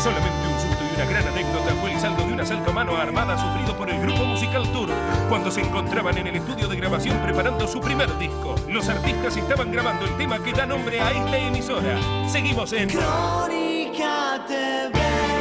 Solamente un susto y una gran anécdota fue el saldo de un asalto a mano armada sufrido por el grupo musical Tour cuando se encontraban en el estudio de grabación preparando su primer disco. Los artistas estaban grabando el tema que da nombre a esta emisora. Seguimos en Crónica TV.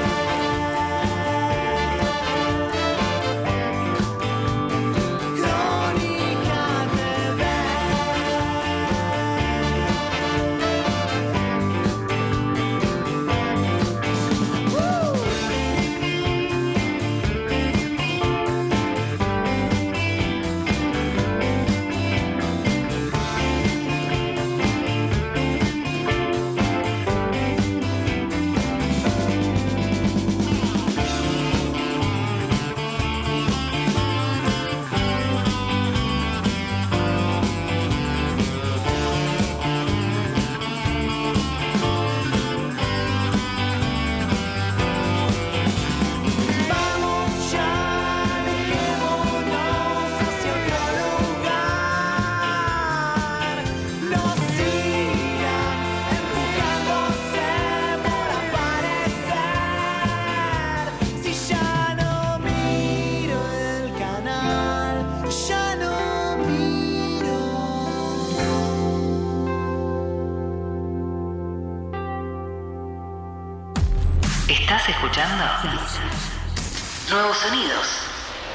¿Estás escuchando? Nuevos sonidos.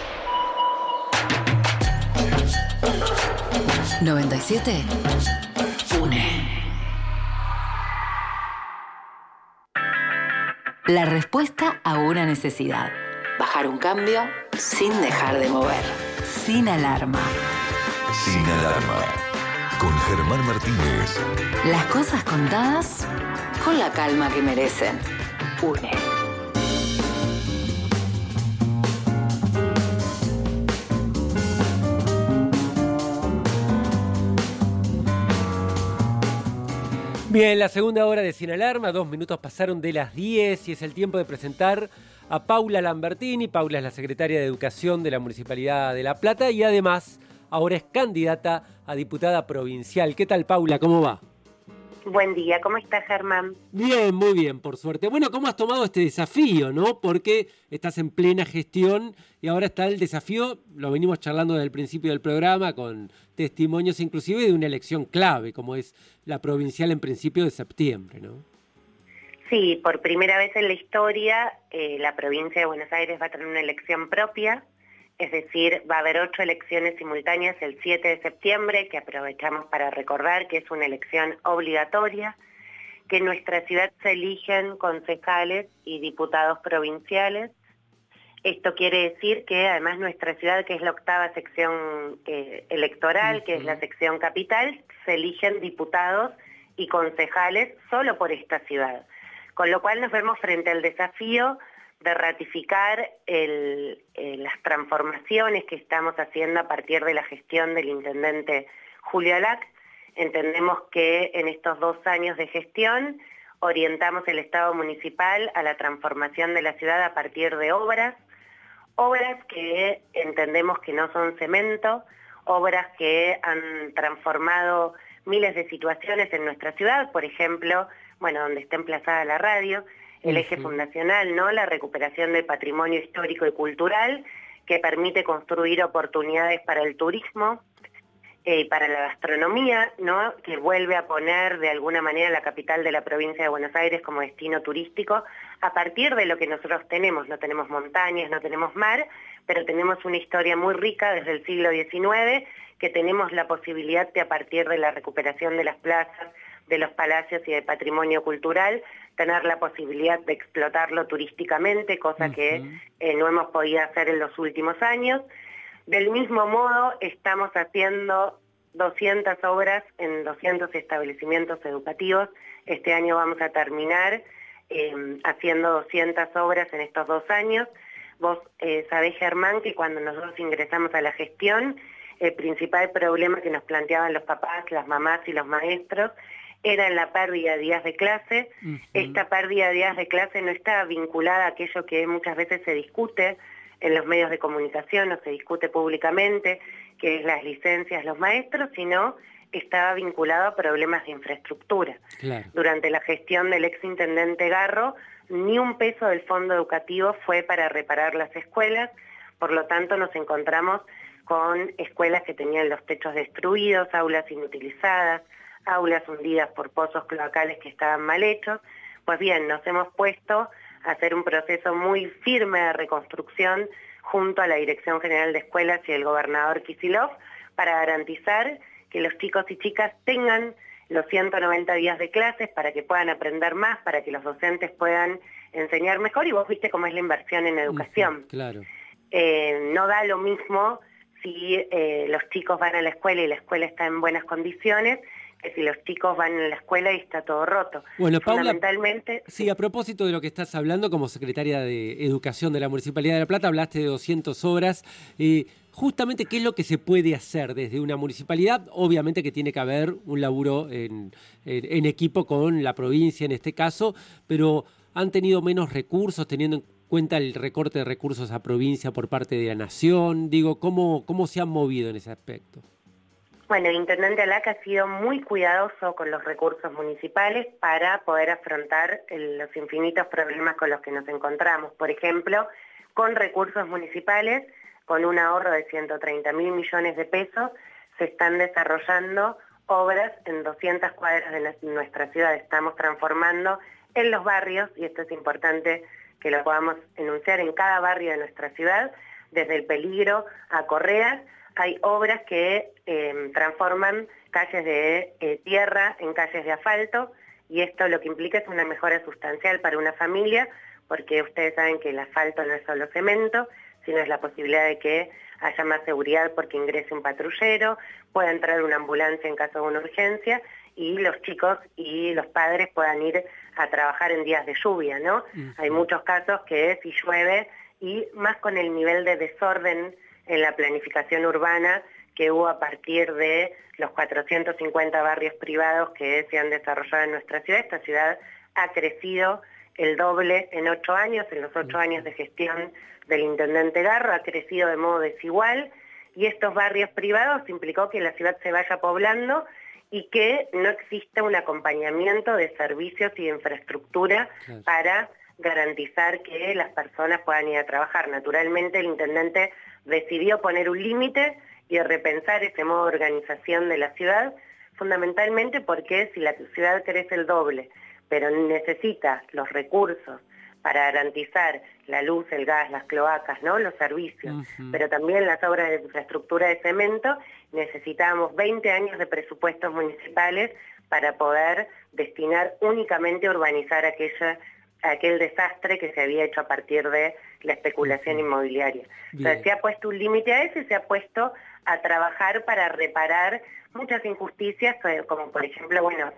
97 une. La respuesta a una necesidad. Bajar un cambio sin dejar de mover. Sin alarma. Sin alarma. Con Germán Martínez. Las cosas contadas con la calma que merecen. UNE. Bien, la segunda hora de Sin Alarma, 2 minutos pasaron de las 10 y es el tiempo de presentar a Paula Lambertini. Paula es la secretaria de Educación de la Municipalidad de La Plata y además ahora es candidata a diputada provincial. ¿Qué tal, Paula? ¿Cómo va? Buen día, ¿cómo estás, Germán? Bien, muy bien, por suerte. Bueno, ¿cómo has tomado este desafío, no? Porque estás en plena gestión y ahora está el desafío, lo venimos charlando desde el principio del programa, con testimonios inclusive de una elección clave, como es la provincial en principio de septiembre, ¿no? Sí, por primera vez en la historia, la provincia de Buenos Aires va a tener una elección propia, es decir, va a haber 8 elecciones simultáneas el 7 de septiembre, que aprovechamos para recordar que es una elección obligatoria, que en nuestra ciudad se eligen concejales y diputados provinciales. Esto quiere decir que además nuestra ciudad, que es la 8ª sección electoral, que es la sección capital, se eligen diputados y concejales solo por esta ciudad. Con lo cual nos vemos frente al desafío de ratificar las transformaciones que estamos haciendo a partir de la gestión del intendente Julio Alac. Entendemos que en estos 2 años de gestión orientamos el Estado municipal a la transformación de la ciudad a partir de obras que entendemos que no son cemento, obras que han transformado miles de situaciones en nuestra ciudad, por ejemplo, bueno, donde está emplazada la radio, el eje fundacional, ¿no? La recuperación del patrimonio histórico y cultural, que permite construir oportunidades para el turismo y para la gastronomía, ¿no? Que vuelve a poner de alguna manera la capital de la provincia de Buenos Aires como destino turístico, a partir de lo que nosotros tenemos. No tenemos montañas, no tenemos mar, pero tenemos una historia muy rica desde el siglo XIX, que tenemos la posibilidad de, a partir de la recuperación de las plazas, de los palacios y del patrimonio cultural, tener la posibilidad de explotarlo turísticamente, cosa que no hemos podido hacer en los últimos años. Del mismo modo, estamos haciendo 200 obras en 200 establecimientos educativos. Este año vamos a terminar haciendo 200 obras en estos 2 años. Vos sabés, Germán, que cuando nosotros ingresamos a la gestión, el principal problema que nos planteaban los papás, las mamás y los maestros era la pérdida de días de clase. Esta pérdida de días de clase no está vinculada a aquello que muchas veces se discute en los medios de comunicación o se discute públicamente, que es las licencias de los maestros, sino estaba vinculado a problemas de infraestructura. Claro. Durante la gestión del exintendente Garro, ni un peso del fondo educativo fue para reparar las escuelas, por lo tanto nos encontramos con escuelas que tenían los techos destruidos, aulas inutilizadas, aulas hundidas por pozos cloacales que estaban mal hechos. Pues bien, nos hemos puesto a hacer un proceso muy firme de reconstrucción junto a la Dirección General de Escuelas y el gobernador Kicillof para garantizar que los chicos y chicas tengan los 190 días de clases para que puedan aprender más, para que los docentes puedan enseñar mejor, y vos viste cómo es la inversión en educación. Claro. No da lo mismo si los chicos van a la escuela y la escuela está en buenas condiciones, que si los chicos van a la escuela y está todo roto. Bueno, Paula, fundamentalmente, sí, a propósito de lo que estás hablando, como secretaria de Educación de la Municipalidad de La Plata, hablaste de 200 obras. Justamente, ¿qué es lo que se puede hacer desde una municipalidad? Obviamente que tiene que haber un laburo en equipo con la provincia en este caso, pero han tenido menos recursos teniendo en cuenta el recorte de recursos a provincia por parte de la Nación. Digo, ¿cómo se han movido en ese aspecto? Bueno, el intendente Alaca ha sido muy cuidadoso con los recursos municipales para poder afrontar los infinitos problemas con los que nos encontramos. Por ejemplo, con recursos municipales, con un ahorro de 130.000 millones de pesos, se están desarrollando obras en 200 cuadras de nuestra ciudad. Estamos transformando en los barrios, y esto es importante que lo podamos enunciar, en cada barrio de nuestra ciudad, desde El Peligro a Correas, hay obras que transforman calles de tierra en calles de asfalto, y esto lo que implica es una mejora sustancial para una familia, porque ustedes saben que el asfalto no es solo cemento, sino es la posibilidad de que haya más seguridad porque ingrese un patrullero, pueda entrar una ambulancia en caso de una urgencia, y los chicos y los padres puedan ir a trabajar en días de lluvia, ¿no? Hay muchos casos que si llueve, y más con el nivel de desorden en la planificación urbana que hubo a partir de los 450 barrios privados que se han desarrollado en nuestra ciudad. Esta ciudad ha crecido el doble en 8 años, en los 8 años de gestión del intendente Garro, ha crecido de modo desigual, y estos barrios privados implicó que la ciudad se vaya poblando y que no exista un acompañamiento de servicios y de infraestructura para garantizar que las personas puedan ir a trabajar. Naturalmente el intendente decidió poner un límite y repensar ese modo de organización de la ciudad, fundamentalmente porque si la ciudad crece el doble, pero necesita los recursos para garantizar la luz, el gas, las cloacas, ¿no?, los servicios, pero también las obras de infraestructura de cemento, necesitábamos 20 años de presupuestos municipales para poder destinar únicamente a urbanizar aquel desastre que se había hecho a partir de la especulación inmobiliaria. O sea, se ha puesto un límite a eso y se ha puesto a trabajar para reparar muchas injusticias, como por ejemplo, bueno,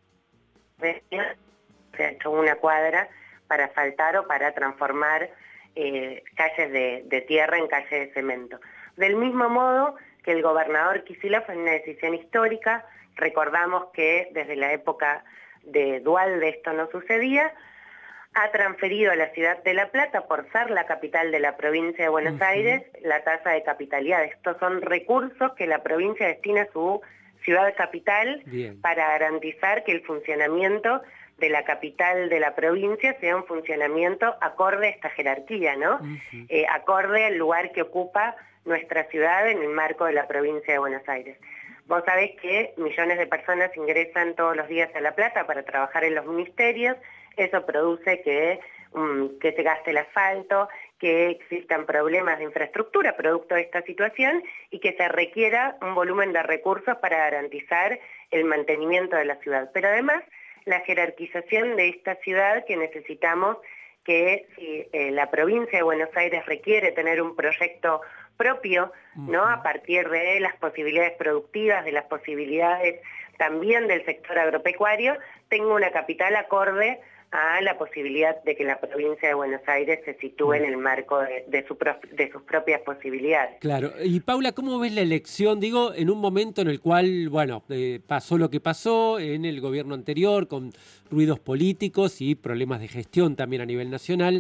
se ha hecho una cuadra para asfaltar o para transformar calles de tierra en calles de cemento. Del mismo modo que el gobernador Kicillof, en una decisión histórica, recordamos que desde la época de Duhalde esto no sucedía, ha transferido a la ciudad de La Plata, por ser la capital de la provincia de Buenos Aires, la tasa de capitalidad. Estos son recursos que la provincia destina a su ciudad capital para garantizar que el funcionamiento de la capital de la provincia sea un funcionamiento acorde a esta jerarquía, ¿no? Acorde al lugar que ocupa nuestra ciudad en el marco de la provincia de Buenos Aires. Vos sabés que millones de personas ingresan todos los días a La Plata para trabajar en los ministerios. Eso produce que se gaste el asfalto, que existan problemas de infraestructura producto de esta situación y que se requiera un volumen de recursos para garantizar el mantenimiento de la ciudad. Pero además, la jerarquización de esta ciudad que necesitamos, que si la provincia de Buenos Aires requiere tener un proyecto propio, ¿no?, a partir de las posibilidades productivas, de las posibilidades también del sector agropecuario, tenga una capital acorde a la posibilidad de que la provincia de Buenos Aires se sitúe en el marco de sus propias posibilidades. Claro. Y Paula, ¿cómo ves la elección? Digo, en un momento en el cual, bueno, pasó lo que pasó en el gobierno anterior, con ruidos políticos y problemas de gestión también a nivel nacional,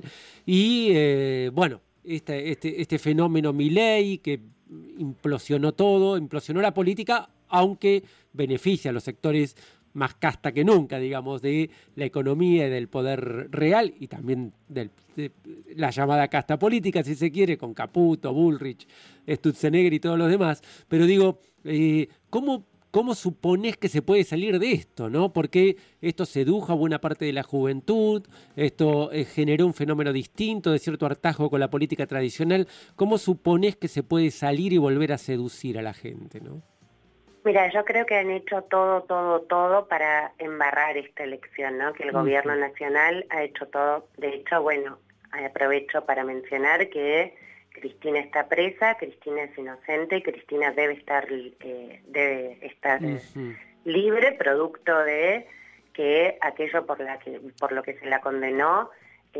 y bueno, este fenómeno Milei que implosionó todo, implosionó la política, aunque beneficia a los sectores más casta que nunca, digamos, de la economía y del poder real, y también de la llamada casta política, si se quiere, con Caputo, Bullrich, Sturzenegger y todos los demás. Pero digo, ¿cómo suponés que se puede salir de esto, ¿no? Porque esto sedujo a buena parte de la juventud, esto generó un fenómeno distinto de cierto hartazgo con la política tradicional. ¿Cómo suponés que se puede salir y volver a seducir a la gente, ¿no? Mira, yo creo que han hecho todo para embarrar esta elección, ¿no? Que el gobierno nacional ha hecho todo. De hecho, bueno, aprovecho para mencionar que Cristina está presa, Cristina es inocente, Cristina debe estar libre, producto de que aquello por lo que se la condenó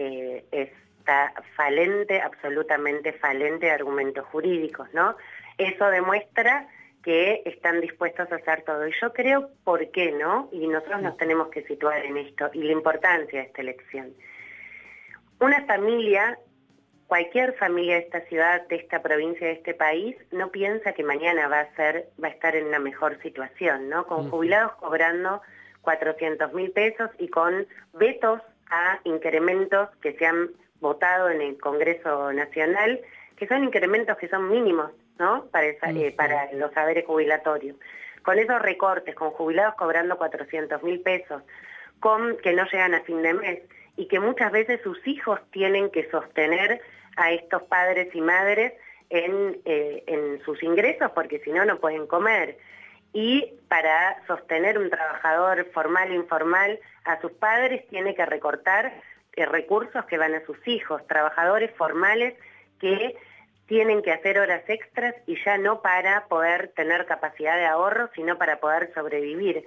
está falente, absolutamente falente de argumentos jurídicos, ¿no? Eso demuestra que están dispuestos a hacer todo. Y yo creo, ¿por qué no? Y nosotros nos tenemos que situar en esto y la importancia de esta elección. Una familia, cualquier familia de esta ciudad, de esta provincia, de este país, no piensa que mañana va a estar en una mejor situación, ¿no? Con jubilados cobrando 400.000 pesos y con vetos a incrementos que se han votado en el Congreso Nacional, que son incrementos que son mínimos, ¿no? Para los saberes jubilatorios. Con esos recortes, con jubilados cobrando 400.000 pesos, que no llegan a fin de mes, y que muchas veces sus hijos tienen que sostener a estos padres y madres en sus ingresos, porque si no, no pueden comer. Y para sostener un trabajador formal e informal a sus padres tiene que recortar recursos que van a sus hijos, trabajadores formales que tienen que hacer horas extras y ya no para poder tener capacidad de ahorro, sino para poder sobrevivir.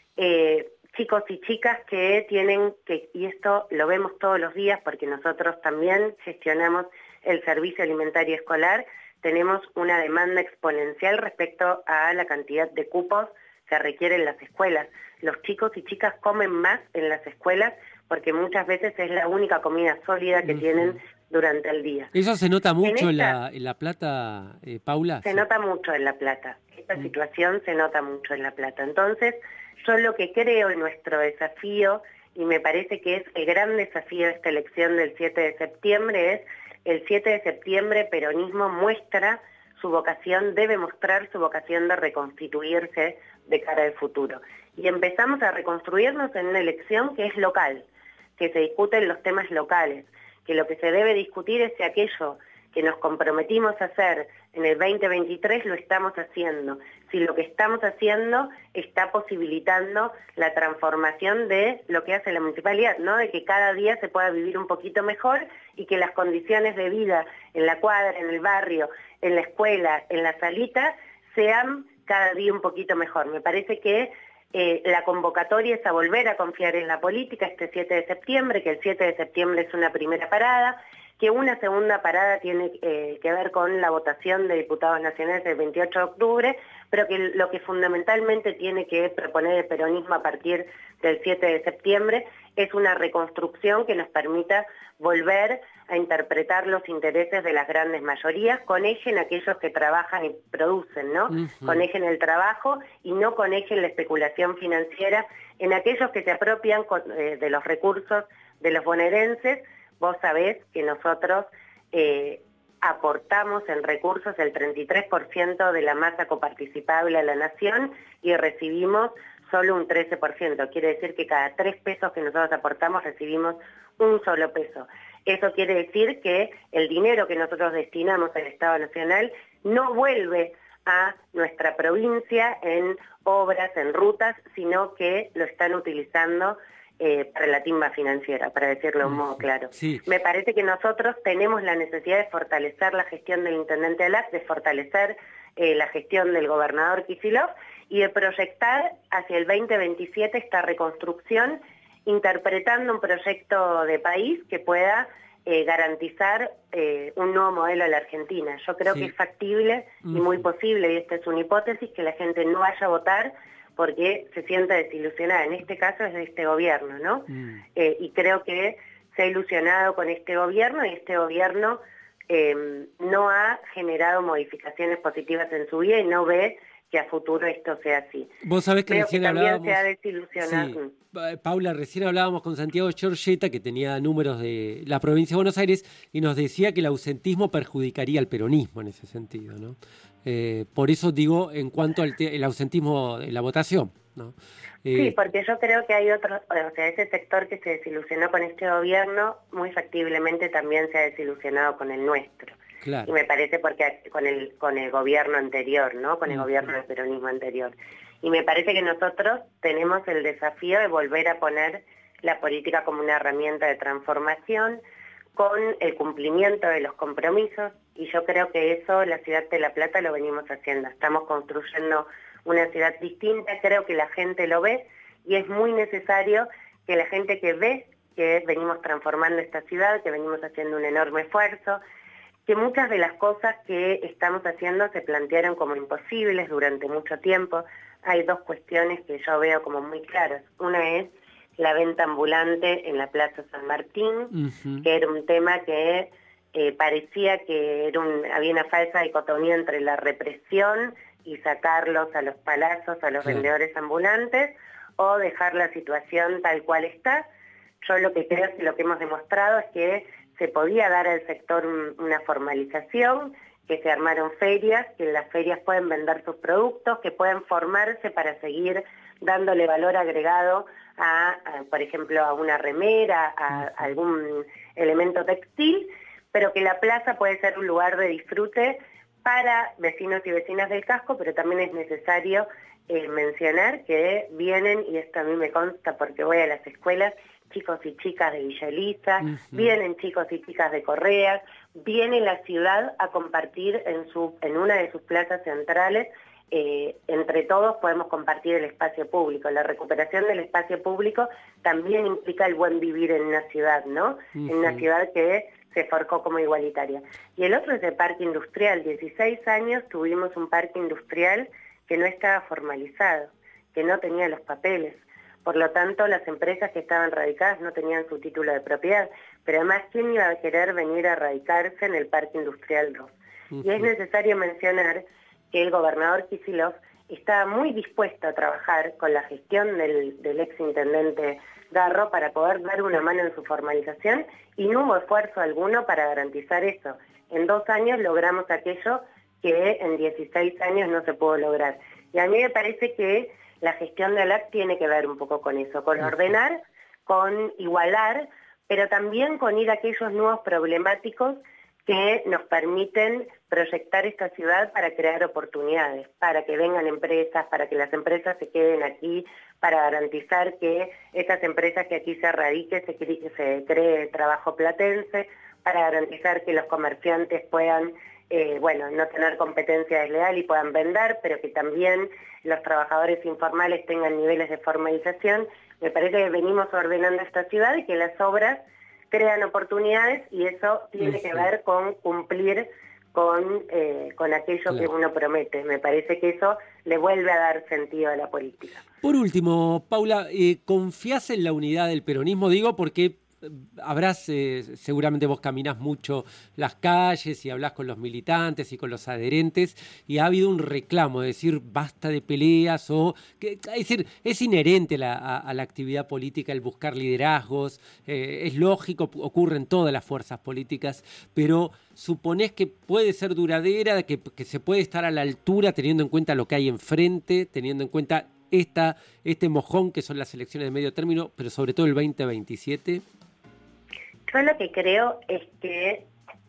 Chicos y chicas que tienen que, y esto lo vemos todos los días porque nosotros también gestionamos el servicio alimentario escolar, tenemos una demanda exponencial respecto a la cantidad de cupos que requieren las escuelas. Los chicos y chicas comen más en las escuelas porque muchas veces es la única comida sólida que tienen durante el día. ¿Eso se nota mucho en La Plata, Paula? Se nota mucho en La Plata. Esta situación se nota mucho en La Plata. Entonces, yo lo que creo en nuestro desafío, y me parece que es el gran desafío de esta elección del 7 de septiembre, es el 7 de septiembre peronismo muestra su vocación, debe mostrar su vocación de reconstituirse de cara al futuro. Y empezamos a reconstruirnos en una elección que es local, que se discuten los temas locales, que lo que se debe discutir es si aquello que nos comprometimos a hacer en el 2023 lo estamos haciendo, si lo que estamos haciendo está posibilitando la transformación de lo que hace la municipalidad, ¿no? De que cada día se pueda vivir un poquito mejor y que las condiciones de vida en la cuadra, en el barrio, en la escuela, en la salita, sean cada día un poquito mejor. Me parece que la convocatoria es a volver a confiar en la política este 7 de septiembre, que el 7 de septiembre es una primera parada, que una segunda parada tiene que ver con la votación de diputados nacionales el 28 de octubre, pero que lo que fundamentalmente tiene que proponer el peronismo a partir del 7 de septiembre es una reconstrucción que nos permita volver a interpretar los intereses de las grandes mayorías, con eje en aquellos que trabajan y producen, ¿no? Con eje en el trabajo y no con eje en la especulación financiera, en aquellos que se apropian de los recursos de los bonaerenses. Vos sabés que nosotros aportamos en recursos el 33% de la masa coparticipable a la nación y recibimos solo un 13%. Quiere decir que cada 3 pesos que nosotros aportamos recibimos un solo peso. Eso quiere decir que el dinero que nosotros destinamos al Estado Nacional no vuelve a nuestra provincia en obras, en rutas, sino que lo están utilizando para la timba financiera, para decirlo de un modo claro. Sí. Me parece que nosotros tenemos la necesidad de fortalecer la gestión del intendente Alac, de fortalecer la gestión del gobernador Kicillof y de proyectar hacia el 2027 esta reconstrucción, interpretando un proyecto de país que pueda garantizar un nuevo modelo a la Argentina. Yo creo que es factible y muy posible, y esta es una hipótesis, que la gente no vaya a votar porque se sienta desilusionada. En este caso es de este gobierno, ¿no? Y creo que se ha ilusionado con este gobierno y este gobierno no ha generado modificaciones positivas en su vida y no ve que a futuro esto sea así. Vos sabés que Creo recién que también hablábamos... se ha desilusionado. Sí. Paula, recién hablábamos con Santiago Giorgetta, que tenía números de la provincia de Buenos Aires, y nos decía que el ausentismo perjudicaría al peronismo en ese sentido, ¿no? Por eso digo, en cuanto al el ausentismo de la votación, ¿no? Sí, porque yo creo que hay otros, o sea, ese sector que se desilusionó con este gobierno, muy factiblemente también se ha desilusionado con el nuestro. Claro. Y me parece porque con el gobierno anterior, ¿no? Con el gobierno del peronismo anterior. Y me parece que nosotros tenemos el desafío de volver a poner la política como una herramienta de transformación, con el cumplimiento de los compromisos, y yo creo que eso la ciudad de La Plata lo venimos haciendo. Estamos construyendo una ciudad distinta, creo que la gente lo ve, y es muy necesario que la gente que ve que venimos transformando esta ciudad, que venimos haciendo un enorme esfuerzo, que muchas de las cosas que estamos haciendo se plantearon como imposibles durante mucho tiempo. Hay dos cuestiones que yo veo como muy claras. Una es la venta ambulante en la Plaza San Martín, que era un tema que parecía que había una falsa dicotomía entre la represión y sacarlos a los palazos, a los vendedores ambulantes, o dejar la situación tal cual está. Yo lo que creo que lo que hemos demostrado es que se podía dar al sector una formalización, que se armaron ferias, que en las ferias pueden vender sus productos, que pueden formarse para seguir dándole valor agregado por ejemplo, a una remera, a algún elemento textil, pero que la plaza puede ser un lugar de disfrute para vecinos y vecinas del casco, pero también es necesario mencionar que vienen, y esto a mí me consta porque voy a las escuelas, chicos y chicas de Villa Elisa, vienen chicos y chicas de Correas, viene la ciudad a compartir en una de sus plazas centrales. Entre todos podemos compartir el espacio público. La recuperación del espacio público también implica el buen vivir en una ciudad, ¿no? En una ciudad que se forjó como igualitaria. Y el otro es el parque industrial. 16 años tuvimos un parque industrial que no estaba formalizado, que no tenía los papeles. Por lo tanto, las empresas que estaban radicadas no tenían su título de propiedad. Pero además, ¿quién iba a querer venir a radicarse en el Parque Industrial 2? Y es necesario mencionar que el gobernador Kicillof estaba muy dispuesto a trabajar con la gestión del exintendente Garro para poder dar una mano en su formalización, y no hubo esfuerzo alguno para garantizar eso. En 2 años logramos aquello que en 16 años no se pudo lograr. Y a mí me parece que la gestión de ALAC tiene que ver un poco con eso, con ordenar, con igualar, pero también con ir a aquellos nuevos problemáticos que nos permiten proyectar esta ciudad para crear oportunidades, para que vengan empresas, para que las empresas se queden aquí, para garantizar que esas empresas que aquí se radiquen, se cree trabajo platense, para garantizar que los comerciantes puedan no tener competencia desleal y puedan vender, pero que también los trabajadores informales tengan niveles de formalización. Me parece que venimos ordenando esta ciudad y que las obras crean oportunidades, y eso tiene que ver con cumplir con aquello que uno promete. Me parece que eso le vuelve a dar sentido a la política. Por último, Paula, ¿confías en la unidad del peronismo? Digo porque seguramente vos caminás mucho las calles y hablás con los militantes y con los adherentes, y ha habido un reclamo de decir basta de peleas, es decir, es inherente a la actividad política el buscar liderazgos, es lógico, ocurre en todas las fuerzas políticas, pero ¿suponés que puede ser duradera, que se puede estar a la altura teniendo en cuenta lo que hay enfrente, teniendo en cuenta este mojón que son las elecciones de medio término, pero sobre todo el 2027? Yo lo que creo es que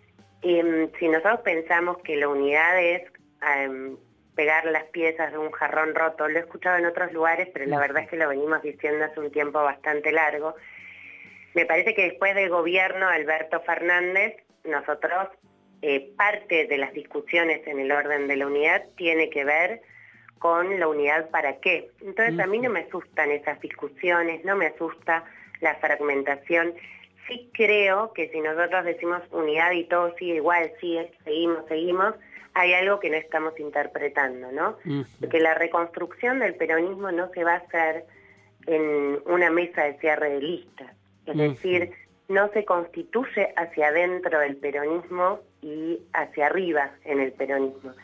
si nosotros pensamos que la unidad es pegar las piezas de un jarrón roto, lo he escuchado en otros lugares, pero la verdad es que lo venimos diciendo hace un tiempo bastante largo. Me parece que después del gobierno Alberto Fernández, nosotros, parte de las discusiones en el orden de la unidad tiene que ver con la unidad para qué. Entonces a mí no me asustan esas discusiones, no me asusta la fragmentación. Sí creo que si nosotros decimos unidad y todo sigue igual, seguimos, hay algo que no estamos interpretando, ¿no? Porque la reconstrucción del peronismo no se va a hacer en una mesa de cierre de listas. Es decir, no se constituye hacia adentro del peronismo y hacia arriba en el peronismo.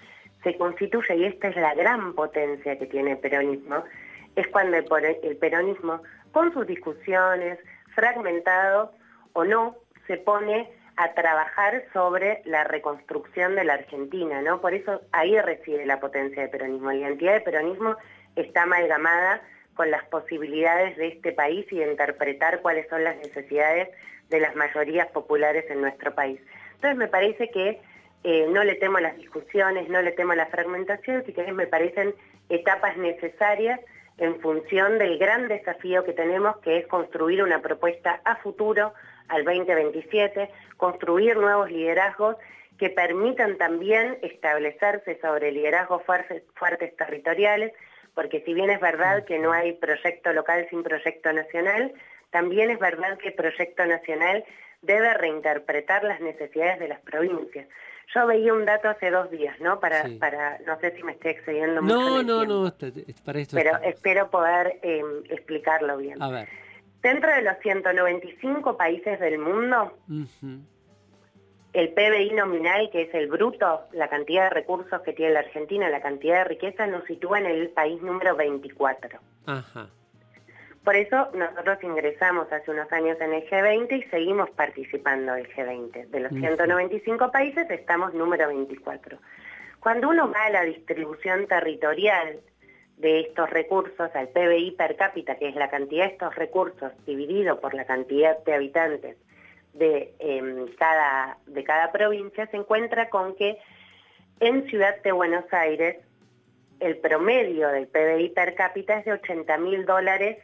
se constituye, y esta es la gran potencia que tiene el peronismo, es cuando el peronismo, con sus discusiones, fragmentado o no, se pone a trabajar sobre la reconstrucción de la Argentina, ¿no? Por eso ahí reside la potencia del peronismo. La identidad del peronismo está amalgamada con las posibilidades de este país y de interpretar cuáles son las necesidades de las mayorías populares en nuestro país. Entonces me parece que no le temo a las discusiones, no le temo a la fragmentación, si querés me parecen etapas necesarias en función del gran desafío que tenemos, que es construir una propuesta a futuro, al 2027, construir nuevos liderazgos que permitan también establecerse sobre liderazgos fuertes territoriales, porque si bien es verdad que no hay proyecto local sin proyecto nacional, también es verdad que el proyecto nacional debe reinterpretar las necesidades de las provincias. Yo veía un dato hace 2 días, ¿no? Para no sé si me estoy excediendo mucho. No, para esto pero está. Espero poder explicarlo bien. A ver. Dentro de los 195 países del mundo, el PBI nominal, que es el bruto, la cantidad de recursos que tiene la Argentina, la cantidad de riqueza, nos sitúa en el país número 24. Ajá. Por eso nosotros ingresamos hace unos años en el G20 y seguimos participando del G20. De los 195 países estamos número 24. Cuando uno va a la distribución territorial de estos recursos, al PBI per cápita, que es la cantidad de estos recursos dividido por la cantidad de habitantes de cada provincia, se encuentra con que en Ciudad de Buenos Aires el promedio del PBI per cápita es de $80.000,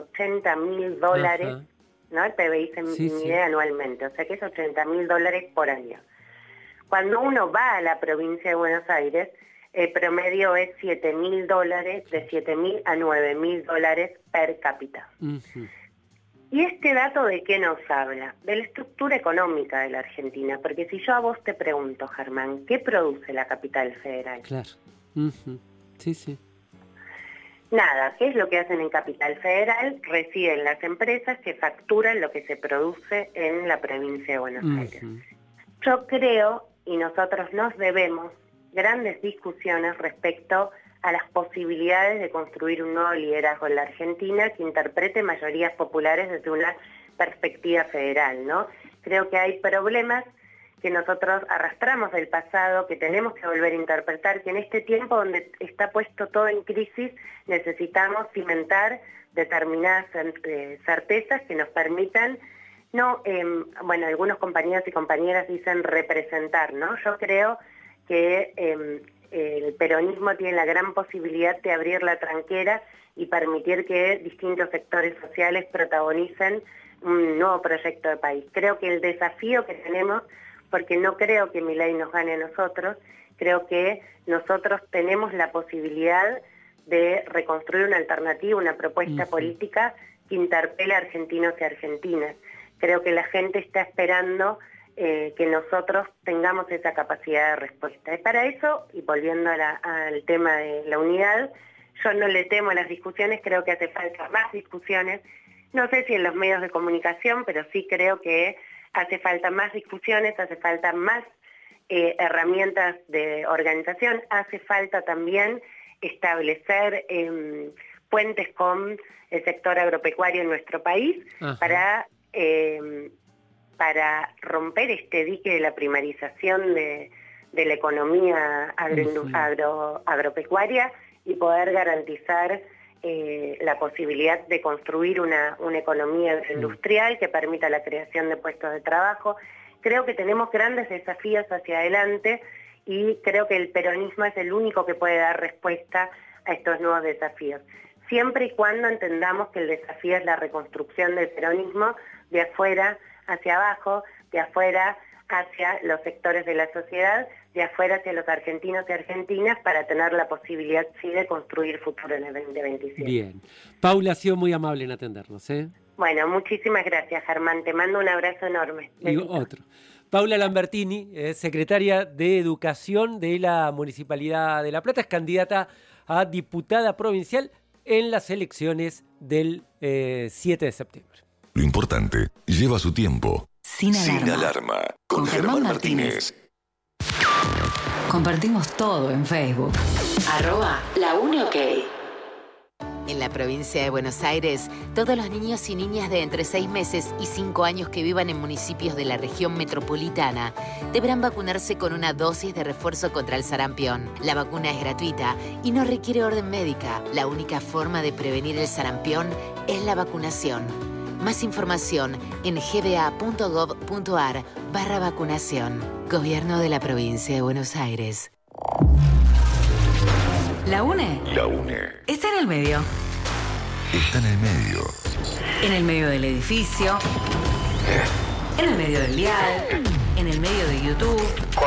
¿no? El PBI se mide anualmente, o sea que es $80.000 por año. Cuando uno va a la provincia de Buenos Aires, el promedio es $7.000, de $7.000 a $9.000 per cápita. ¿Y este dato de qué nos habla? De la estructura económica de la Argentina, porque si yo a vos te pregunto, Germán, ¿qué produce la capital federal? Claro. Sí. Nada, ¿qué es lo que hacen en Capital Federal? Reciben las empresas que facturan lo que se produce en la provincia de Buenos Aires. Yo creo, y nosotros nos debemos, grandes discusiones respecto a las posibilidades de construir un nuevo liderazgo en la Argentina que interprete mayorías populares desde una perspectiva federal, ¿no? Creo que hay problemas que nosotros arrastramos del pasado, que tenemos que volver a interpretar, que en este tiempo donde está puesto todo en crisis, necesitamos cimentar determinadas certezas que nos permitan, algunos compañeros y compañeras dicen representar, ¿no? Yo creo que el peronismo tiene la gran posibilidad de abrir la tranquera y permitir que distintos sectores sociales protagonicen un nuevo proyecto de país. Creo que el desafío que tenemos, porque no creo que Milei nos gane a nosotros, creo que nosotros tenemos la posibilidad de reconstruir una alternativa, una propuesta política que interpele a argentinos y argentinas. Creo que la gente está esperando que nosotros tengamos esa capacidad de respuesta. Y para eso, y volviendo al tema de la unidad, yo no le temo a las discusiones, creo que hace falta más discusiones, no sé si en los medios de comunicación, pero sí creo que hace falta más discusiones, hace falta más herramientas de organización, hace falta también establecer puentes con el sector agropecuario en nuestro país para romper este dique de la primarización de la economía agropecuaria y poder garantizar la posibilidad de construir una economía industrial que permita la creación de puestos de trabajo. Creo que tenemos grandes desafíos hacia adelante y creo que el peronismo es el único que puede dar respuesta a estos nuevos desafíos. Siempre y cuando entendamos que el desafío es la reconstrucción del peronismo de afuera hacia abajo, de afuera hacia los sectores de la sociedad, de afuera hacia los argentinos y argentinas, para tener la posibilidad, sí, de construir futuro en el 2027. Bien. Paula ha sido muy amable en atendernos, ¿eh? Bueno, muchísimas gracias, Germán. Te mando un abrazo enorme. Y otro. Paula Lambertini, secretaria de Educación de la Municipalidad de La Plata, es candidata a diputada provincial en las elecciones del 7 de septiembre. Lo importante lleva su tiempo. Sin alarma. Con Germán Martínez. Compartimos todo en Facebook. @LaUneOK. En la provincia de Buenos Aires, todos los niños y niñas de entre 6 meses y 5 años que vivan en municipios de la región metropolitana deberán vacunarse con una dosis de refuerzo contra el sarampión. La vacuna es gratuita y no requiere orden médica. La única forma de prevenir el sarampión es la vacunación. Más información en gba.gov.ar/vacunación. Gobierno de la provincia de Buenos Aires. La UNE. La UNE. Está en el medio. Está en el medio. En el medio del edificio. En el medio del dial. En el medio de YouTube.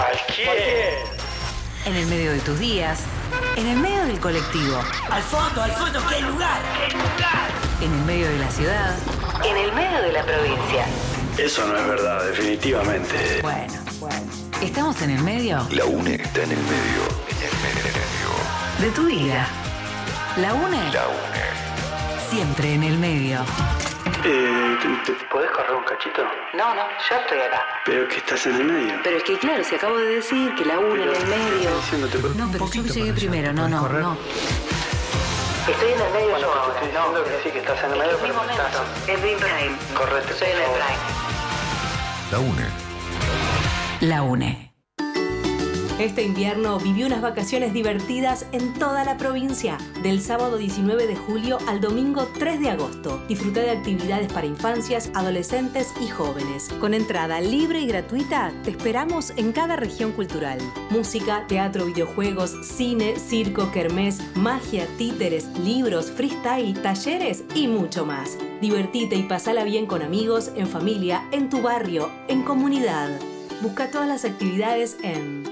En el medio de tus días. En el medio del colectivo. Al fondo, que hay lugar. En el medio de la ciudad. En el medio de la provincia. Eso no es verdad, definitivamente. Bueno. ¿Estamos en el medio? La UNE está en el medio. En el medio. De tu vida. La UNE. La UNE. Siempre en el medio. ¿Te podés correr un cachito? No, yo estoy acá. Pero que estás en el medio. Pero es que claro, si acabo de decir que la UNE en el medio. No, pero yo llegué primero, no. Estoy en el medio yo ahora. Estoy diciendo que sí, que estás en el medio, pero no estás. Es mi prime. Correte, Soy en el prime. La UNE. La UNE. Este invierno viví unas vacaciones divertidas en toda la provincia. Del sábado 19 de julio al domingo 3 de agosto. Disfruté de actividades para infancias, adolescentes y jóvenes. Con entrada libre y gratuita, te esperamos en cada región cultural. Música, teatro, videojuegos, cine, circo, kermés, magia, títeres, libros, freestyle, talleres y mucho más. Divertite y pasala bien con amigos, en familia, en tu barrio, en comunidad. Busca todas las actividades en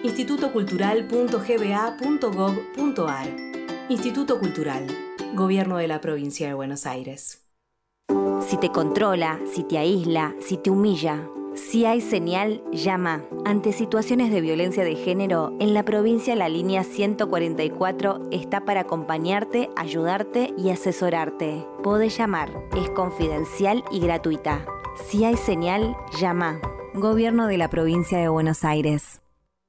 institutocultural.gba.gov.ar. Instituto Cultural, Gobierno de la Provincia de Buenos Aires. Si te controla, si te aísla, si te humilla, si hay señal, llama. Ante situaciones de violencia de género, en la provincia la línea 144 está para acompañarte, ayudarte y asesorarte. Podés llamar, es confidencial y gratuita. Si hay señal, llama. Gobierno de la Provincia de Buenos Aires.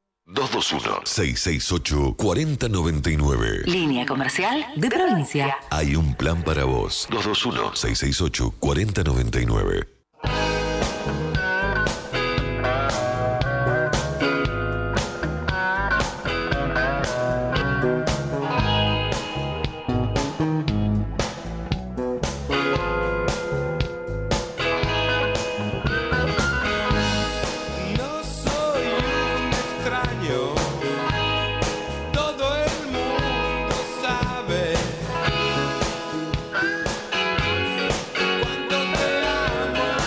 221-668-4099. Línea comercial de provincia. Hay un plan para vos. 221-668-4099. Cuánto te amo.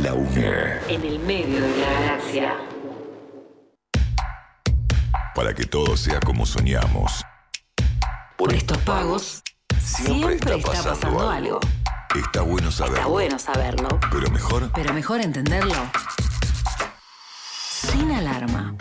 La UNE. En el medio de la galaxia. Para que todo sea como soñamos. Por estos pagos, siempre está pasando algo. Está bueno saberlo. Está bueno saberlo. Pero mejor entenderlo sin alarma.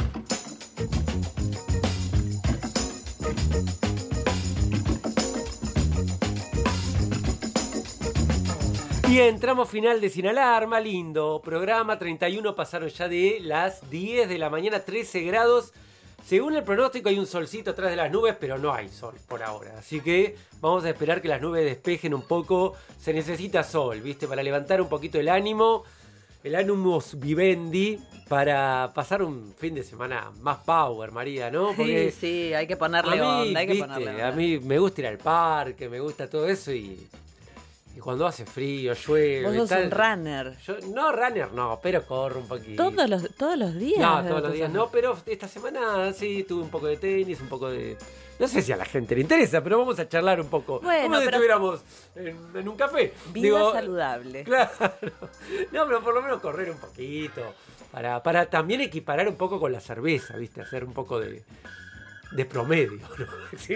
Bien, tramo final de Sin Alarma, lindo programa, 31 pasaron ya de las 10 de la mañana, 13 grados. Según el pronóstico hay un solcito atrás de las nubes, pero no hay sol por ahora. Así que vamos a esperar que las nubes despejen un poco. Se necesita sol, ¿viste? Para levantar un poquito el ánimo, el animus vivendi, para pasar un fin de semana más power, María, ¿no? Porque sí, hay que ponerle onda, hay que ponerle onda. A mí me gusta ir al parque, me gusta todo eso y cuando hace frío, llueve... Vos sos un runner. Runner no, pero corro un poquito. ¿Todos los días? No, todos los días no, pero esta semana sí tuve un poco de tenis, un poco de... No sé si a la gente le interesa, pero vamos a charlar un poco. Bueno, como si estuviéramos en un café. Vida saludable. Claro. No, pero por lo menos correr un poquito. Para también equiparar un poco con la cerveza, ¿viste? Hacer un poco de promedio, ¿no? Si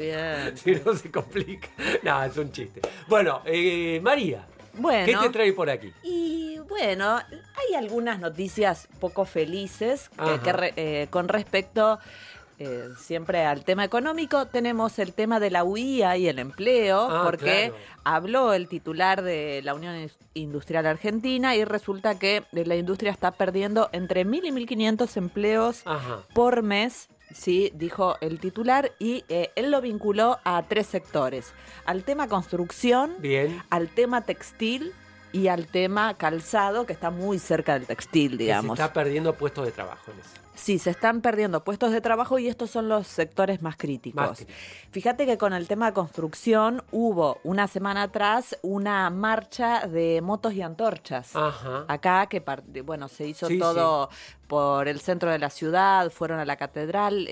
no se complica. No, es un chiste. Bueno, María, ¿qué te trae por aquí? Y bueno, hay algunas noticias poco felices con respecto siempre al tema económico. Tenemos el tema de la UIA y el empleo, porque habló el titular de la Unión Industrial Argentina y resulta que la industria está perdiendo entre 1.000 y 1.500 empleos por mes. Sí, dijo el titular, y él lo vinculó a 3 sectores: al tema construcción, al tema textil y al tema calzado, que está muy cerca del textil, digamos. Se está perdiendo puestos de trabajo en eso. Sí, se están perdiendo puestos de trabajo y estos son los sectores más críticos. Fíjate que con el tema de construcción hubo una semana atrás una marcha de motos y antorchas. Acá, que se hizo todo por el centro de la ciudad, fueron a la catedral,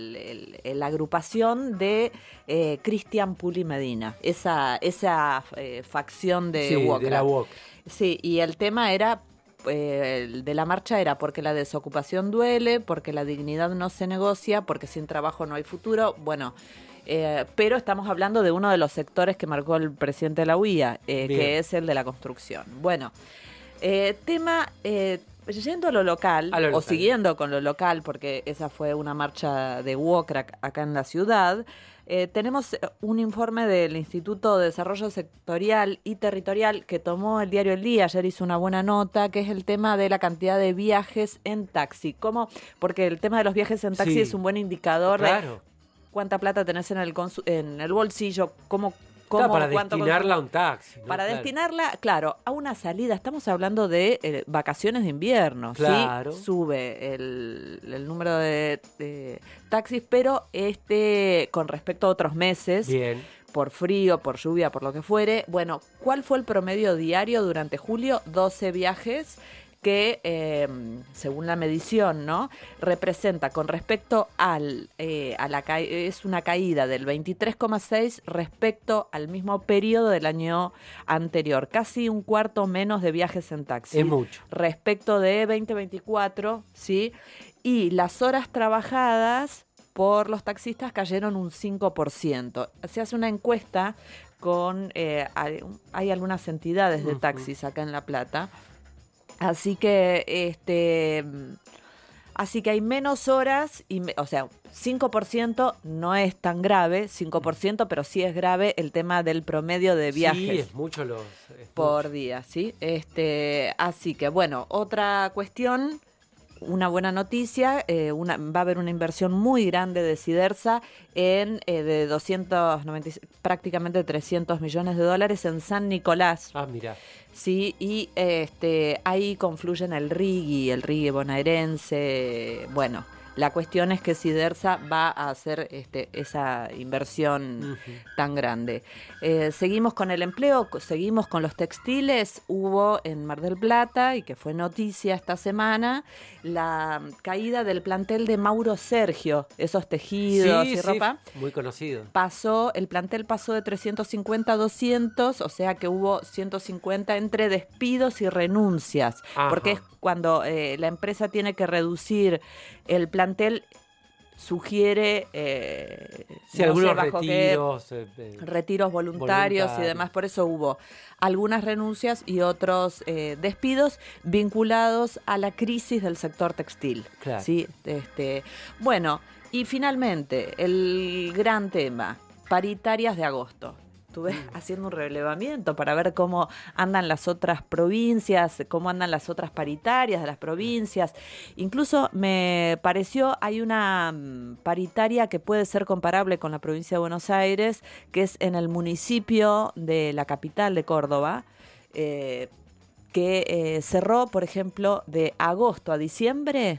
la agrupación de Cristian Puli Medina, esa facción de WOCRA. De la WOC. Sí, y el tema era... de la marcha era porque la desocupación duele, porque la dignidad no se negocia, porque sin trabajo no hay futuro. Bueno, pero estamos hablando de uno de los sectores que marcó el presidente de la UIA, que es el de la construcción. Bueno, yendo a lo local, o siguiendo con lo local, porque esa fue una marcha de WOCRA acá en la ciudad. Tenemos un informe del Instituto de Desarrollo Sectorial y Territorial que tomó el diario El Día, ayer hizo una buena nota, que es el tema de la cantidad de viajes en taxi. ¿Cómo? Porque el tema de los viajes en taxi es un buen indicador de cuánta plata tenés en el bolsillo, para destinarla a un taxi, ¿no? Para destinarla, a una salida. Estamos hablando de vacaciones de invierno, ¿sí? Sube el número de taxis, pero con respecto a otros meses, por frío, por lluvia, por lo que fuere. Bueno, ¿cuál fue el promedio diario durante julio? 12 viajes, que según la medición, ¿no?, representa con respecto es una caída del 23,6 respecto al mismo periodo del año anterior, casi un cuarto menos de viajes en taxi. Es mucho. Respecto de 2024, ¿sí? Y las horas trabajadas por los taxistas cayeron un 5%. Se hace una encuesta con... hay algunas entidades de taxis acá en La Plata. Así que hay menos horas, 5% no es tan grave, 5%, pero sí es grave el tema del promedio de viajes. Sí, es mucho por día, ¿sí? Así que, bueno, otra cuestión, una buena noticia, va a haber una inversión muy grande de Sidersa de 290, prácticamente $300 millones en San Nicolás. Mira. Sí, y ahí confluyen el RIGI bonaerense, bueno, La cuestión es que Sidersa va a hacer esa inversión tan grande. Seguimos con el empleo, seguimos con los textiles. Hubo en Mar del Plata, y que fue noticia esta semana, la caída del plantel de Mauro Sergio, esos tejidos y ropa. Muy conocido. El plantel pasó de 350 a 200, o sea que hubo 150 entre despidos y renuncias. Ajá. Porque es cuando la empresa tiene que reducir el plantel, sugiere algunos retiros voluntarios y demás. Por eso hubo algunas renuncias y otros despidos vinculados a la crisis del sector textil. Claro. ¿Sí? Bueno, y finalmente, el gran tema, paritarias de agosto. Estuve haciendo un relevamiento para ver cómo andan las otras provincias, cómo andan las otras paritarias de las provincias. Incluso me pareció, hay una paritaria que puede ser comparable con la provincia de Buenos Aires, que es en el municipio de la capital de Córdoba, que cerró, por ejemplo, de agosto a diciembre,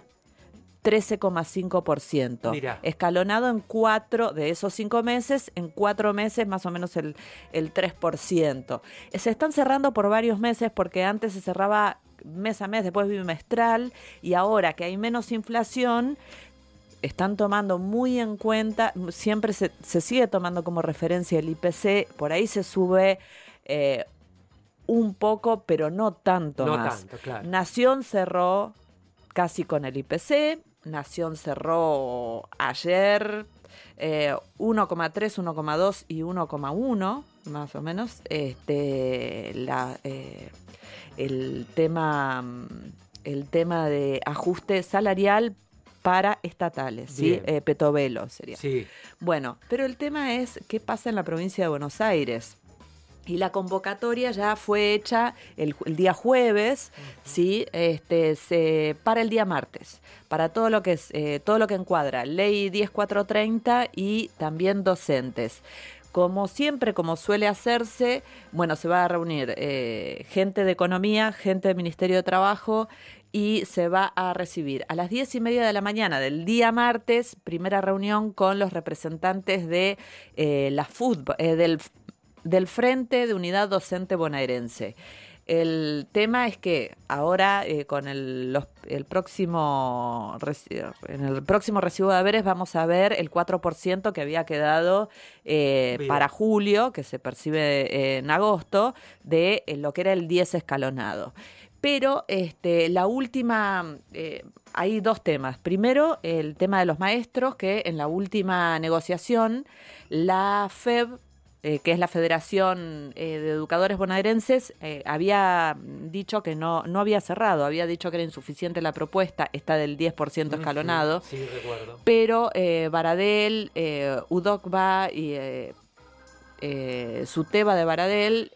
13,5%. Mirá. Escalonado en 4 de esos 5 meses, en 4 meses más o menos el 3%. Se están cerrando por varios meses porque antes se cerraba mes a mes, después bimestral, y ahora que hay menos inflación, están tomando muy en cuenta, siempre se sigue tomando como referencia el IPC, por ahí se sube un poco, pero no tanto más. No tanto, claro. Nación cerró casi con el IPC. Nación cerró ayer 1,3, 1,2 y 1,1 más o menos. El tema de ajuste salarial para estatales, ¿sí? Petovelo sería. Sí. Bueno, pero el tema es qué pasa en la provincia de Buenos Aires. Y la convocatoria ya fue hecha el día jueves, ¿sí? Para el día martes, para todo lo que es todo lo que encuadra ley 10430 y también docentes. Como siempre, como suele hacerse, bueno, se va a reunir gente de Economía, gente del Ministerio de Trabajo, y se va a recibir a las 10:30 de la mañana del día martes, primera reunión con los representantes de la FUD, del Frente de Unidad Docente Bonaerense. El tema es que ahora con el próximo recibo de haberes vamos a ver el 4% que había quedado para julio, que se percibe en agosto, de lo que era el 10 escalonado. Pero la última, hay dos temas. Primero, el tema de los maestros, que en la última negociación la FEB, que es la Federación de Educadores Bonaerenses, había dicho que no había cerrado, había dicho que era insuficiente la propuesta, esta del 10% escalonado. Sí, recuerdo. Pero Baradel, UDOCBA y Suteba de Baradel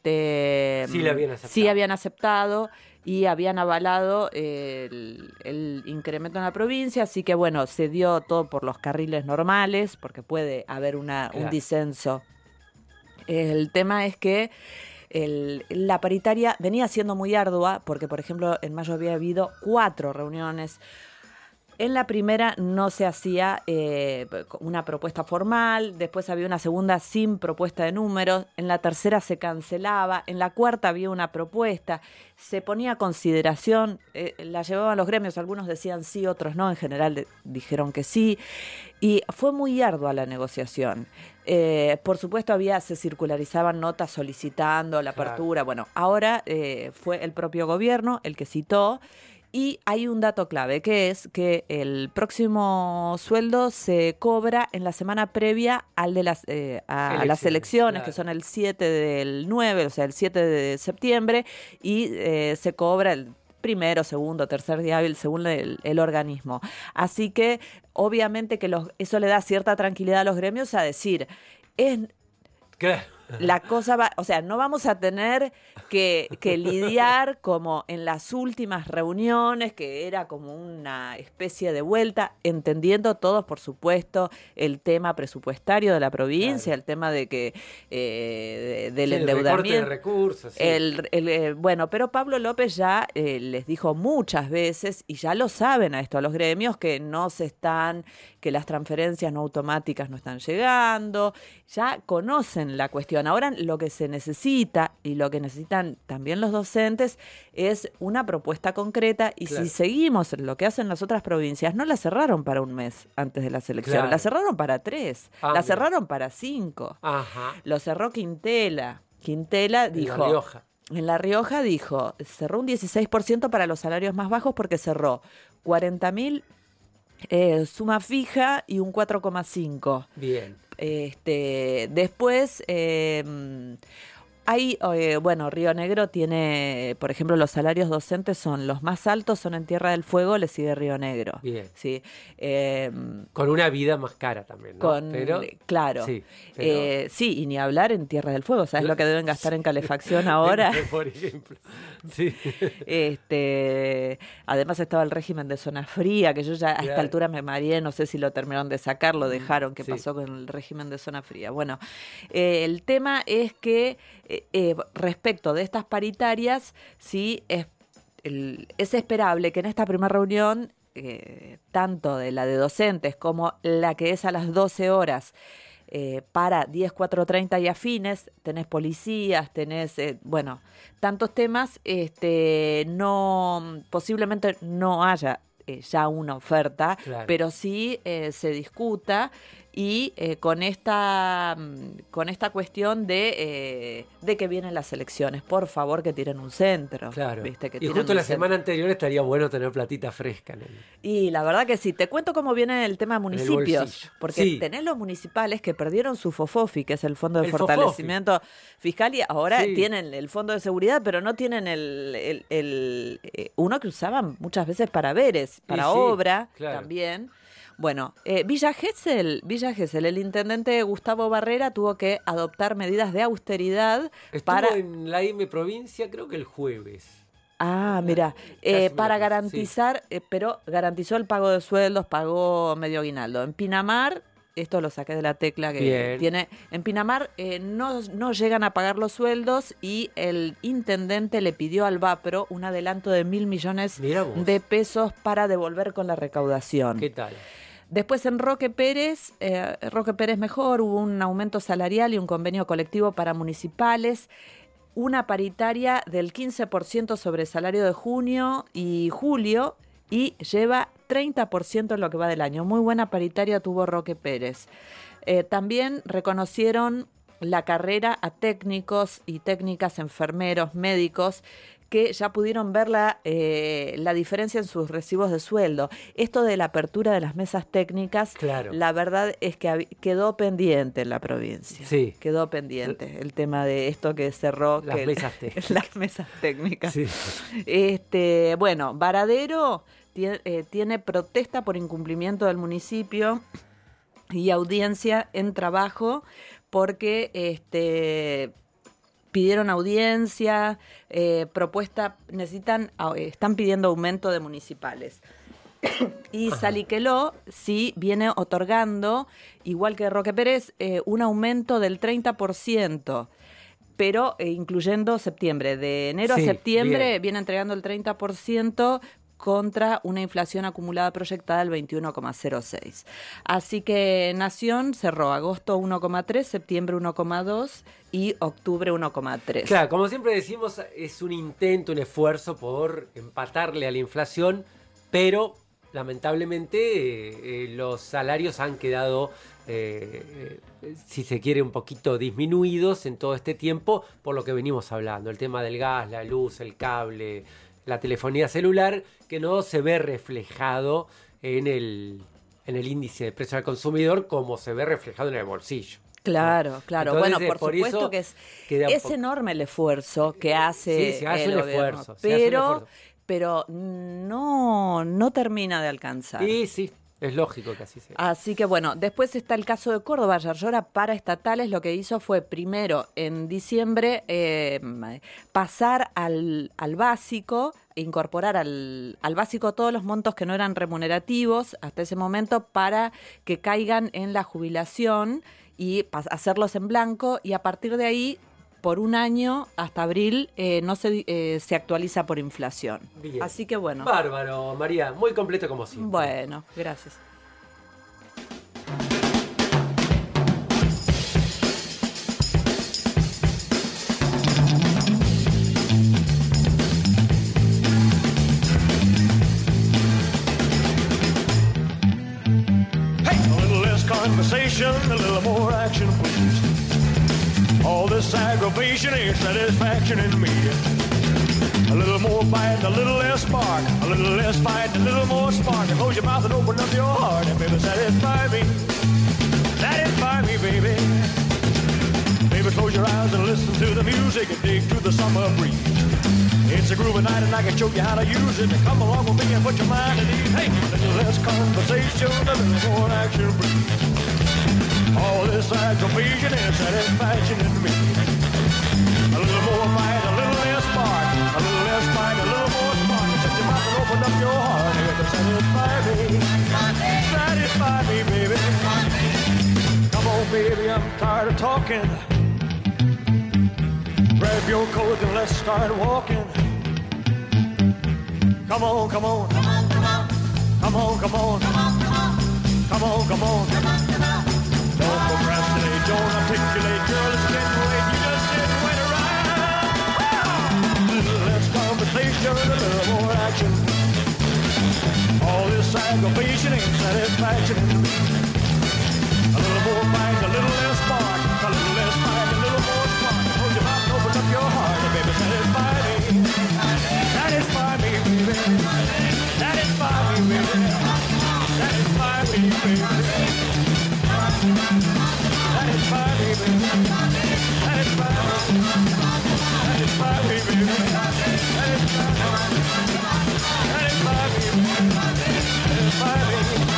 sí habían aceptado y habían avalado el incremento en la provincia, así que bueno, se dio todo por los carriles normales, porque puede haber un disenso. El tema es que la paritaria venía siendo muy ardua porque, por ejemplo, en mayo había habido 4 reuniones. En la primera no se hacía una propuesta formal, después había una segunda sin propuesta de números, en la tercera se cancelaba, en la cuarta había una propuesta, se ponía a consideración, la llevaban los gremios, algunos decían sí, otros no, en general dijeron que sí, y fue muy ardua la negociación. Por supuesto se circularizaban notas solicitando la apertura, bueno, ahora fue el propio gobierno el que citó. Y hay un dato clave, que es que el próximo sueldo se cobra en la semana previa al de las elecciones, claro, que son el 7 del 9, o sea, el 7 de septiembre, y se cobra el primero, segundo, tercer día hábil, según el organismo. Así que, obviamente, que eso le da cierta tranquilidad a los gremios a decir, Claro. la cosa va, o sea, no vamos a tener que lidiar como en las últimas reuniones, que era como una especie de vuelta, entendiendo todos, por supuesto, el tema presupuestario de la provincia, el tema de que del endeudamiento. El recorte de recursos. Sí. Bueno, pero Pablo López ya les dijo muchas veces, y ya lo saben a esto, a los gremios, que que las transferencias no automáticas no están llegando, ya conocen la cuestión. Ahora lo que se necesita, y lo que necesitan también los docentes, es una propuesta concreta, y si seguimos lo que hacen las otras provincias, no la cerraron para un mes antes de las elecciones, la cerraron para 3, la cerraron para 5. Ajá. Lo cerró Quintela. Quintela dijo... La Rioja. En La Rioja dijo, cerró un 16% para los salarios más bajos porque cerró 40.000 suma fija y un 4,5. Bien. Después... bueno, Río Negro tiene, por ejemplo, los salarios docentes son los más altos, son en Tierra del Fuego, le sigue Río Negro. Bien. Sí. Con una vida más cara también, ¿no? Claro. Sí, sí, y ni hablar en Tierra del Fuego. ¿Sabes lo que deben gastar en calefacción ahora? Por ejemplo. Sí. Además estaba el régimen de zona fría, que yo ya a esta altura me mareé, no sé si lo terminaron de sacar, lo dejaron. ¿Qué pasó con el régimen de zona fría? Bueno, el tema es que respecto de estas paritarias, sí es esperable que en esta primera reunión, tanto de la de docentes como la que es a las 12 horas, para 10, 4:30 y afines, tenés policías, tenés, tantos temas, posiblemente no haya ya una oferta, pero sí se discuta, y con esta cuestión de que vienen las elecciones, por favor que tiren un centro. Claro. ¿Viste? Que y justo la semana anterior estaría bueno tener platita fresca. Y la verdad que sí. Te cuento cómo viene el tema municipios, porque tenés los municipales que perdieron su FOFOFI, que es el Fondo de Fortalecimiento Fiscal, y ahora tienen el Fondo de Seguridad, pero no tienen uno que usaban muchas veces para haberes, para obra también. Bueno, Villa Gesell, el intendente Gustavo Barrera tuvo que adoptar medidas de austeridad. Estuvo en la M provincia, creo que el jueves. Mira, para garantizar, pero garantizó el pago de sueldos, pagó medio aguinaldo. En Pinamar, esto lo saqué de la tecla que tiene, en Pinamar no llegan a pagar los sueldos, y el intendente le pidió al Vapro un adelanto de 1.000 millones de pesos para devolver con la recaudación. ¿Qué tal? Después en Roque Pérez Mejor, hubo un aumento salarial y un convenio colectivo para municipales, una paritaria del 15% sobre el salario de junio y julio, y lleva 30% en lo que va del año. Muy buena paritaria tuvo Roque Pérez. También reconocieron la carrera a técnicos y técnicas, enfermeros, médicos, que ya pudieron ver la diferencia en sus recibos de sueldo. Esto de la apertura de las mesas técnicas, la verdad es que quedó pendiente en la provincia. Sí. Quedó pendiente el tema de esto que cerró. Las mesas técnicas. Sí. Bueno, Varadero tiene protesta por incumplimiento del municipio y audiencia en trabajo, porque pidieron audiencia, propuesta, están pidiendo aumento de municipales. Y Saliqueló sí viene otorgando, igual que Roque Pérez, un aumento del 30%, pero incluyendo septiembre. De enero a septiembre viene entregando el 30%, contra una inflación acumulada proyectada del 21,06. Así que Nación cerró agosto 1,3, septiembre 1,2 y octubre 1,3. Claro, como siempre decimos, es un intento, un esfuerzo por empatarle a la inflación, pero lamentablemente los salarios han quedado, si se quiere, un poquito disminuidos en todo este tiempo, por lo que venimos hablando, el tema del gas, la luz, el cable, la telefonía celular, que no se ve reflejado en el índice de precio al consumidor como se ve reflejado en el bolsillo. Claro, claro. Entonces, bueno, por supuesto que es enorme el esfuerzo que hace se hace el un gobierno, esfuerzo, pero no termina de alcanzar. Sí, Es lógico que así sea. Así que bueno, después está el caso de Córdoba. Yarlora para estatales lo que hizo fue primero en diciembre pasar al básico, incorporar al básico todos los montos que no eran remunerativos hasta ese momento para que caigan en la jubilación y hacerlos en blanco, y a partir de ahí por un año hasta abril no se actualiza por inflación. Bien. Así que bueno. Bárbaro, María, muy completo como siempre. Bueno, gracias. Hey, a little less conversation, a little more action, please. All this aggravation ain't satisfaction in me. A little more bite, a little less spark. A little less fight, a little more spark. And close your mouth and open up your heart. And baby, satisfy me. Satisfy me, baby. Baby, close your eyes and listen to the music and dig to the summer breeze. It's a groovy night and I can show you how to use it. Come along with me and put your mind at ease. Hey, a little less conversation, a little more action, please. All this aggravation and satisfaction in me. A little more bite, a little less spark. A little less bite, a little more spark. Shut your mouth and open up your heart. You can satisfy me. Satisfy me, baby. Come on, baby, I'm tired of talking. Grab your coat and let's start walking. Come on, come on. Come on, come on. Come on, come on. Come on, come on. Don't procrastinate, don't articulate, girl, it's getting late, you just sit and wait around. A little less conversation, a little more action. All this aggravation ain't satisfaction. A little more fight, a little less spark. A little less fight, a little more spark. Hold your mouth and open up your heart, and baby, satisfy me. Satisfy me, baby. Satisfy me, baby. Satisfy me, baby. Satisfy me, baby. Satisfy me. Satisfy me, baby. Satisfy me. Satisfy me.